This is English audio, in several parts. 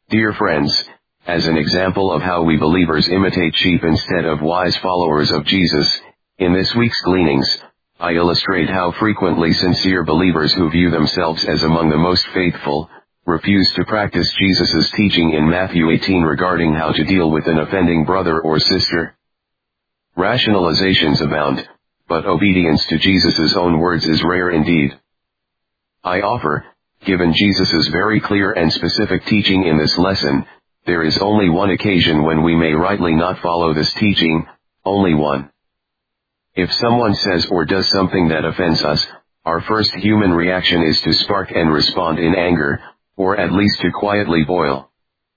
Dear friends, as an example of how we believers imitate sheep instead of wise followers of Jesus, in this week's gleanings, I illustrate how frequently sincere believers who view themselves as among the most faithful, refuse to practice Jesus' teaching in Matthew 18 regarding how to deal with an offending brother or sister. Rationalizations abound, but obedience to Jesus' own words is rare indeed. I offer, given Jesus' very clear and specific teaching in this lesson, there is only one occasion when we may rightly not follow this teaching, only one. If someone says or does something that offends us, our first human reaction is to spark and respond in anger, or at least to quietly boil.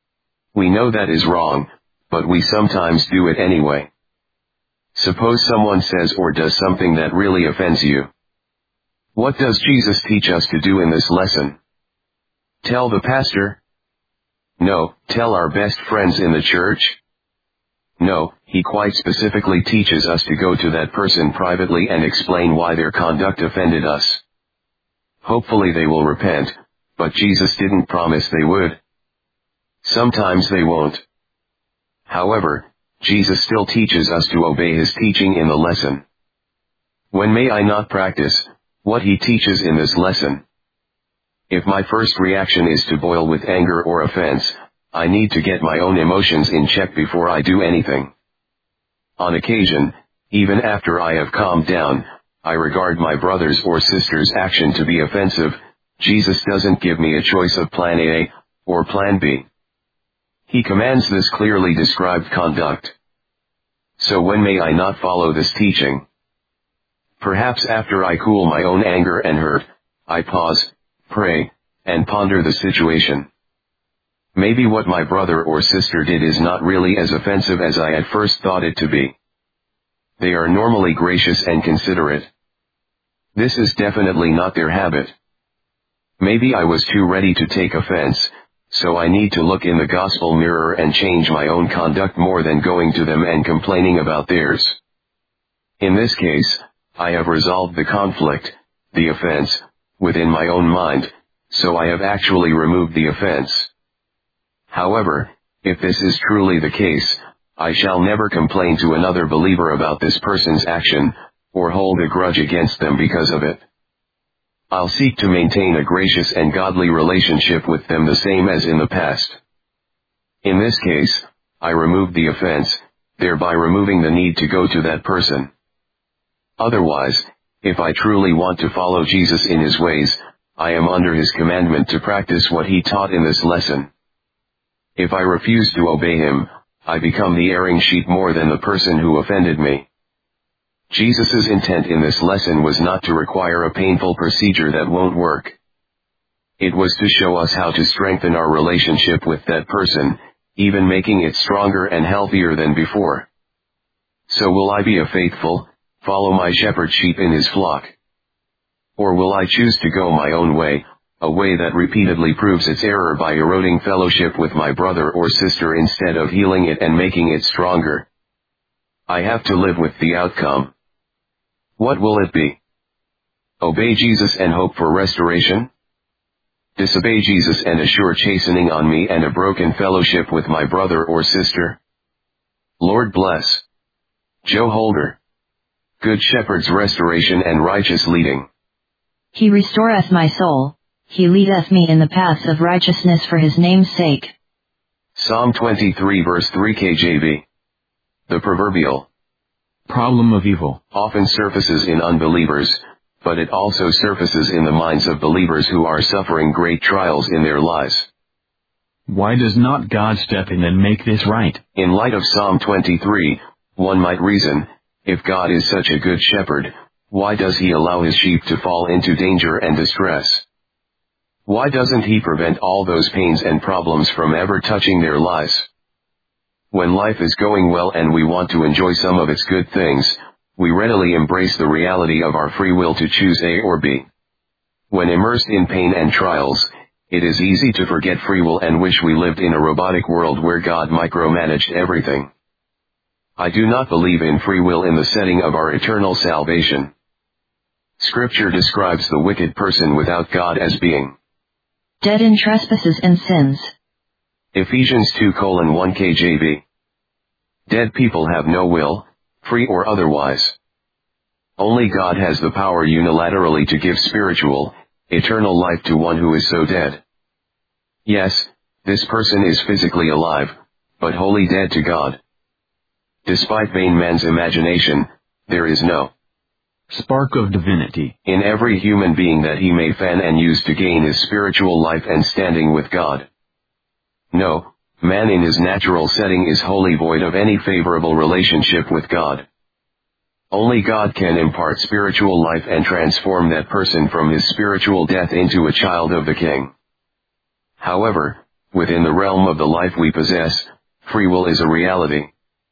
We know that is wrong, but we sometimes do it anyway. Suppose someone says or does something that really offends you. What does Jesus teach us to do in this lesson? Tell the pastor? No. Tell our best friends in the church? No, he quite specifically teaches us to go to that person privately and explain why their conduct offended us. Hopefully they will repent, but Jesus didn't promise they would. Sometimes they won't. However, Jesus still teaches us to obey his teaching in the lesson. When may I not practice what he teaches in this lesson? If my first reaction is to boil with anger or offense, I need to get my own emotions in check before I do anything. On occasion, even after I have calmed down, I regard my brother's or sister's action to be offensive. Jesus doesn't give me a choice of plan A or plan B. He commands this clearly described conduct. So when may I not follow this teaching? Perhaps after I cool my own anger and hurt, I pause, pray, and ponder the situation. Maybe what my brother or sister did is not really as offensive as I at first thought it to be. They are normally gracious and considerate. This is definitely not their habit. Maybe I was too ready to take offense, so I need to look in the gospel mirror and change my own conduct more than going to them and complaining about theirs. In this case, I have resolved the conflict, the offense, within my own mind, so I have actually removed the offense. However, if this is truly the case, I shall never complain to another believer about this person's action, or hold a grudge against them because of it. I'll seek to maintain a gracious and godly relationship with them the same as in the past. In this case, I removed the offense, thereby removing the need to go to that person. Otherwise, if I truly want to follow Jesus in his ways, I am under his commandment to practice what he taught in this lesson. If I refuse to obey him, I become the erring sheep more than the person who offended me. Jesus' intent in this lesson was not to require a painful procedure that won't work. It was to show us how to strengthen our relationship with that person, even making it stronger and healthier than before. So will I be a faithful, follow my shepherd sheep in his flock? Or will I choose to go my own way, a way that repeatedly proves its error by eroding fellowship with my brother or sister instead of healing it and making it stronger? I have to live with the outcome. What will it be? Obey Jesus and hope for restoration? Disobey Jesus and assure chastening on me and a broken fellowship with my brother or sister? Lord bless. Joe Holder. Good Shepherd's Restoration and Righteous Leading. He restoreth my soul, he leadeth me in the paths of righteousness for his name's sake. Psalm 23 verse 3 KJV. The proverbial problem of evil often surfaces in unbelievers, but it also surfaces in the minds of believers who are suffering great trials in their lives. Why does not God step in and make this right? In light of Psalm 23, one might reason, if God is such a good shepherd, why does he allow his sheep to fall into danger and distress? Why doesn't he prevent all those pains and problems from ever touching their lives? When life is going well and we want to enjoy some of its good things, we readily embrace the reality of our free will to choose A or B. When immersed in pain and trials, it is easy to forget free will and wish we lived in a robotic world where God micromanaged everything. I do not believe in free will in the setting of our eternal salvation. Scripture describes the wicked person without God as being dead in trespasses and sins. Ephesians 2:1 KJV. Dead people have no will, free or otherwise. Only God has the power unilaterally to give spiritual, eternal life to one who is so dead. Yes, this person is physically alive, but wholly dead to God. Despite vain man's imagination, there is no spark of divinity in every human being that he may fan and use to gain his spiritual life and standing with God. No, man in his natural setting is wholly void of any favorable relationship with God. Only God can impart spiritual life and transform that person from his spiritual death into a child of the King. However, within the realm of the life we possess, free will is a reality.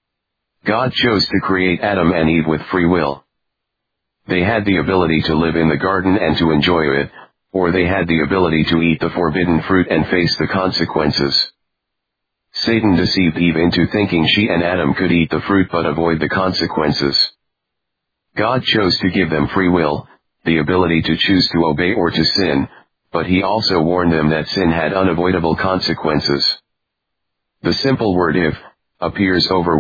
God chose to create Adam and Eve with free will. They had the ability to live in the garden and to enjoy it, or they had the ability to eat the forbidden fruit and face the consequences. Satan deceived Eve into thinking she and Adam could eat the fruit but avoid the consequences. God chose to give them free will, the ability to choose to obey or to sin, but he also warned them that sin had unavoidable consequences. The simple word if appears over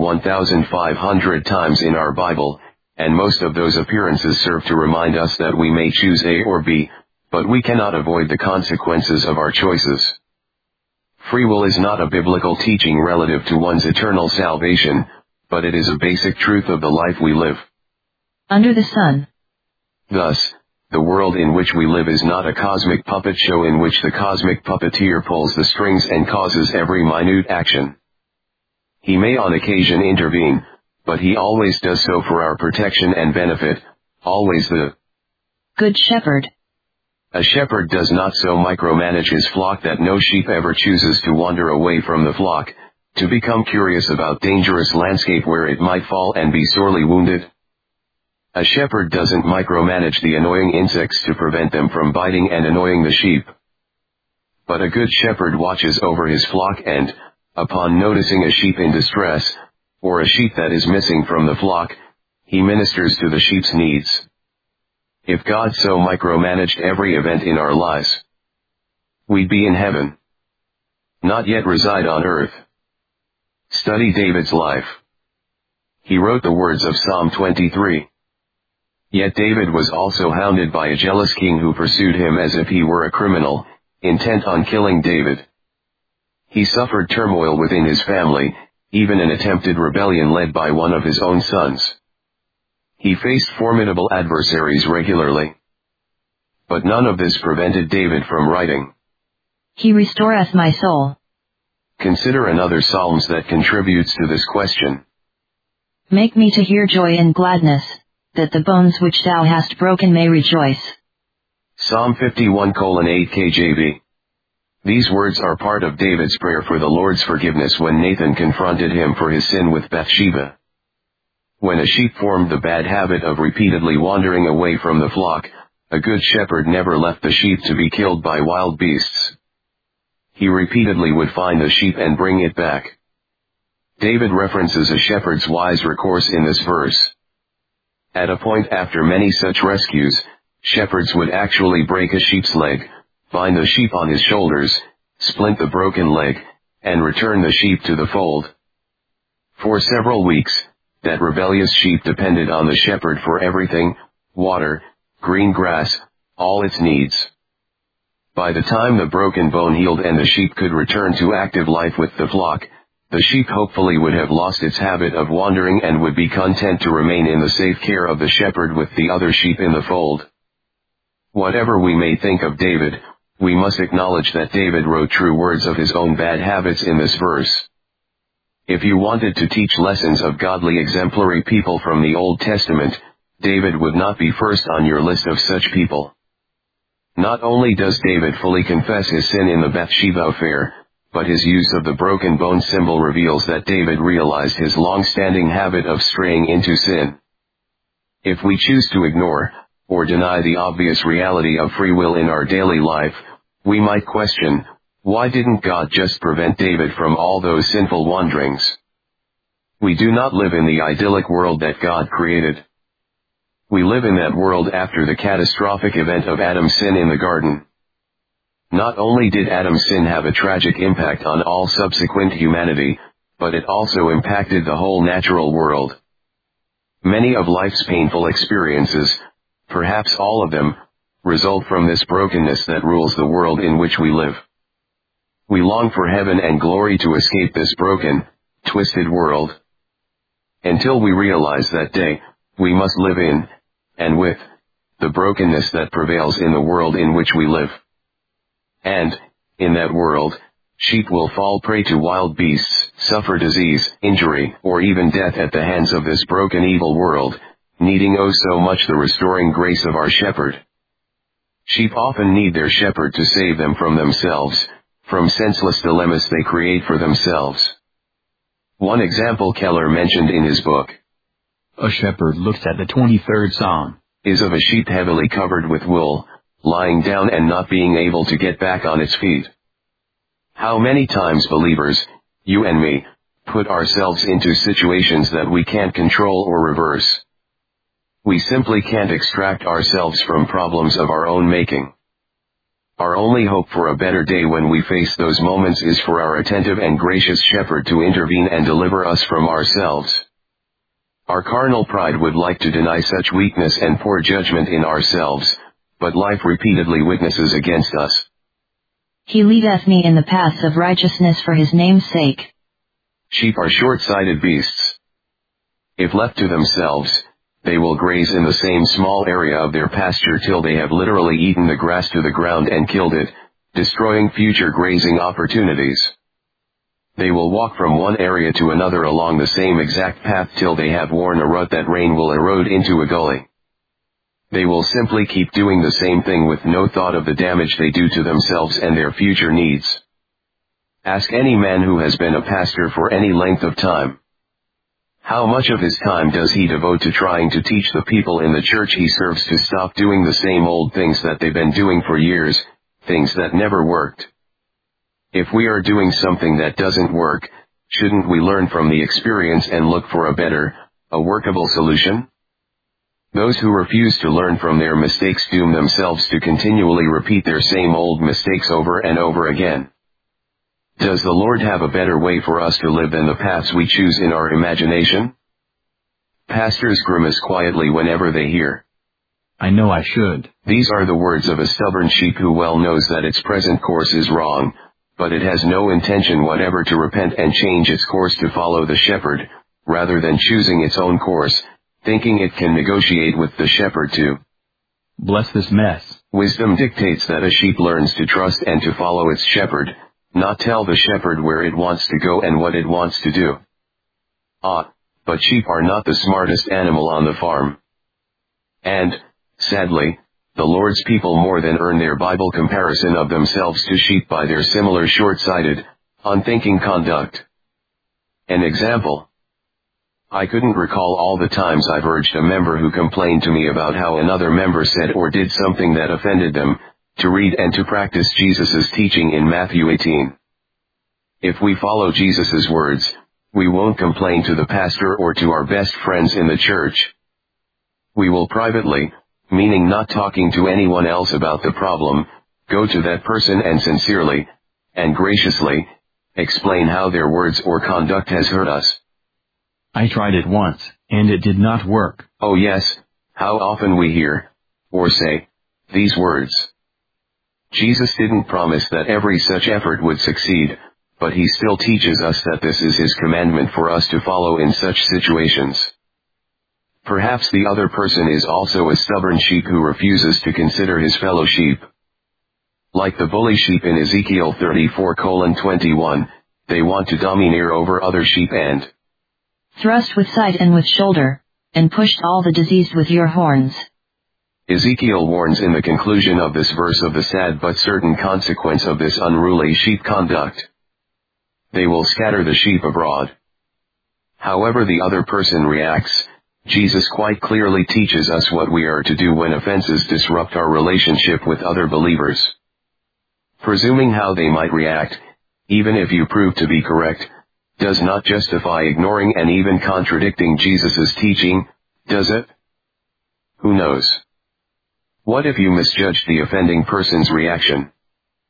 1,500 times in our Bible, and most of those appearances serve to remind us that we may choose A or B, but we cannot avoid the consequences of our choices. Free will is not a biblical teaching relative to one's eternal salvation, but it is a basic truth of the life we live under the sun. Thus, the world in which we live is not a cosmic puppet show in which the cosmic puppeteer pulls the strings and causes every minute action. He may on occasion intervene, but he always does so for our protection and benefit, always the Good Shepherd. A shepherd does not so micromanage his flock that no sheep ever chooses to wander away from the flock, to become curious about dangerous landscape where it might fall and be sorely wounded. A shepherd doesn't micromanage the annoying insects to prevent them from biting and annoying the sheep. But a good shepherd watches over his flock and, upon noticing a sheep in distress, or a sheep that is missing from the flock, he ministers to the sheep's needs. If God so micromanaged every event in our lives, we'd be in heaven, not yet reside on earth. Study David's life. He wrote the words of Psalm 23. Yet David was also hounded by a jealous king who pursued him as if he were a criminal, intent on killing David. He suffered turmoil within his family, even an attempted rebellion led by one of his own sons. He faced formidable adversaries regularly. But none of this prevented David from writing, He restoreth my soul. Consider another Psalms that contributes to this question. Make me to hear joy and gladness, that the bones which thou hast broken may rejoice. Psalm 51:8 KJV. These words are part of David's prayer for the Lord's forgiveness when Nathan confronted him for his sin with Bathsheba. When a sheep formed the bad habit of repeatedly wandering away from the flock, a good shepherd never left the sheep to be killed by wild beasts. He repeatedly would find the sheep and bring it back. David references a shepherd's wise recourse in this verse. At a point after many such rescues, shepherds would actually break a sheep's leg, bind the sheep on his shoulders, splint the broken leg, and return the sheep to the fold. For several weeks, that rebellious sheep depended on the shepherd for everything: water, green grass, all its needs. By the time the broken bone healed and the sheep could return to active life with the flock, the sheep hopefully would have lost its habit of wandering and would be content to remain in the safe care of the shepherd with the other sheep in the fold. Whatever we may think of David, we must acknowledge that David wrote true words of his own bad habits in this verse. If you wanted to teach lessons of godly exemplary people from the Old Testament, David would not be first on your list of such people. Not only does David fully confess his sin in the Bathsheba affair, but his use of the broken bone symbol reveals that David realized his long-standing habit of straying into sin. If we choose to ignore, or deny the obvious reality of free will in our daily life, we might question, why didn't God just prevent David from all those sinful wanderings? We do not live in the idyllic world that God created. We live in that world after the catastrophic event of Adam's sin in the garden. Not only did Adam's sin have a tragic impact on all subsequent humanity, but it also impacted the whole natural world. Many of life's painful experiences, perhaps all of them, result from this brokenness that rules the world in which we live. We long for heaven and glory to escape this broken, twisted world. Until we realize that day, we must live in, and with, the brokenness that prevails in the world in which we live. And, in that world, sheep will fall prey to wild beasts, suffer disease, injury, or even death at the hands of this broken evil world, needing oh so much the restoring grace of our shepherd. Sheep often need their shepherd to save them from themselves, from senseless dilemmas they create for themselves. One example Keller mentioned in his book, A Shepherd Looks at the 23rd Psalm, is of a sheep heavily covered with wool, lying down and not being able to get back on its feet. How many times believers, you and me, put ourselves into situations that we can't control or reverse. We simply can't extract ourselves from problems of our own making. Our only hope for a better day when we face those moments is for our attentive and gracious shepherd to intervene and deliver us from ourselves. Our carnal pride would like to deny such weakness and poor judgment in ourselves, but life repeatedly witnesses against us. He leadeth me in the paths of righteousness for his name's sake. Sheep are short-sighted beasts. If left to themselves, they will graze in the same small area of their pasture till they have literally eaten the grass to the ground and killed it, destroying future grazing opportunities. They will walk from one area to another along the same exact path till they have worn a rut that rain will erode into a gully. They will simply keep doing the same thing with no thought of the damage they do to themselves and their future needs. Ask any man who has been a pastor for any length of time. How much of his time does he devote to trying to teach the people in the church he serves to stop doing the same old things that they've been doing for years, things that never worked? If we are doing something that doesn't work, shouldn't we learn from the experience and look for a better, a workable solution? Those who refuse to learn from their mistakes doom themselves to continually repeat their same old mistakes over and over again. Does the Lord have a better way for us to live than the paths we choose in our imagination? Pastors grimace quietly whenever they hear, I know I should. These are the words of a stubborn sheep who well knows that its present course is wrong, but it has no intention whatever to repent and change its course to follow the shepherd, rather than choosing its own course, thinking it can negotiate with the shepherd to bless this mess. Wisdom dictates that a sheep learns to trust and to follow its shepherd, not tell the shepherd where it wants to go and what it wants to do. But sheep are not the smartest animal on the farm. And, sadly, the Lord's people more than earn their Bible comparison of themselves to sheep by their similar short-sighted, unthinking conduct. An example. I couldn't recall all the times I've urged a member who complained to me about how another member said or did something that offended them, to read and to practice Jesus' teaching in Matthew 18. If we follow Jesus' words, we won't complain to the pastor or to our best friends in the church. We will privately, meaning not talking to anyone else about the problem, go to that person and sincerely, and graciously, explain how their words or conduct has hurt us. I tried it once, and it did not work. Oh yes, how often we hear, or say, these words. Jesus didn't promise that every such effort would succeed, but he still teaches us that this is his commandment for us to follow in such situations. Perhaps the other person is also a stubborn sheep who refuses to consider his fellow sheep. Like the bully sheep in Ezekiel 34:21, they want to domineer over other sheep and thrust with side and with shoulder, and pushed all the diseased with your horns. Ezekiel warns in the conclusion of this verse of the sad but certain consequence of this unruly sheep conduct. They will scatter the sheep abroad. However the other person reacts, Jesus quite clearly teaches us what we are to do when offenses disrupt our relationship with other believers. Presuming how they might react, even if you prove to be correct, does not justify ignoring and even contradicting Jesus' teaching, does it? Who knows? What if you misjudged the offending person's reaction?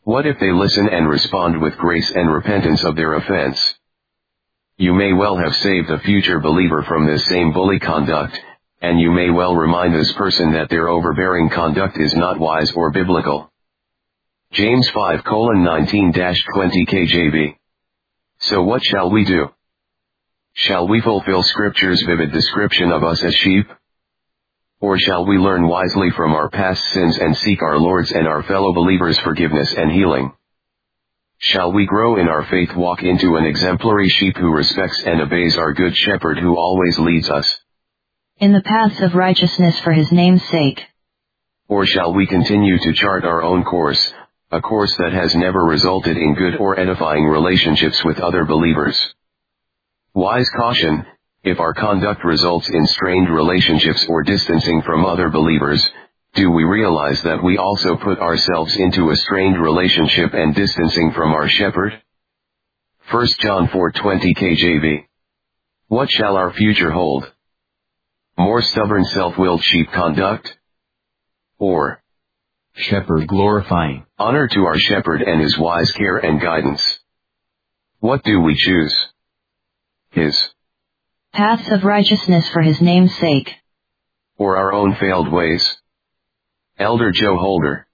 What if they listen and respond with grace and repentance of their offense? You may well have saved a future believer from this same bully conduct, and you may well remind this person that their overbearing conduct is not wise or biblical. James 5:19-20 KJV. So what shall we do? Shall we fulfill Scripture's vivid description of us as sheep? Or shall we learn wisely from our past sins and seek our Lord's and our fellow believers' forgiveness and healing? Shall we grow in our faith, walk into an exemplary sheep who respects and obeys our good shepherd who always leads us in the paths of righteousness for his name's sake? Or shall we continue to chart our own course, a course that has never resulted in good or edifying relationships with other believers? Wise caution: if our conduct results in strained relationships or distancing from other believers, do we realize that we also put ourselves into a strained relationship and distancing from our shepherd? 1 John 4:20 KJV. What shall our future hold? More stubborn, self-willed sheep conduct? Or shepherd glorifying honor to our shepherd and his wise care and guidance? What do we choose? His paths of righteousness for his name's sake, or our own failed ways? Elder Joe Holder.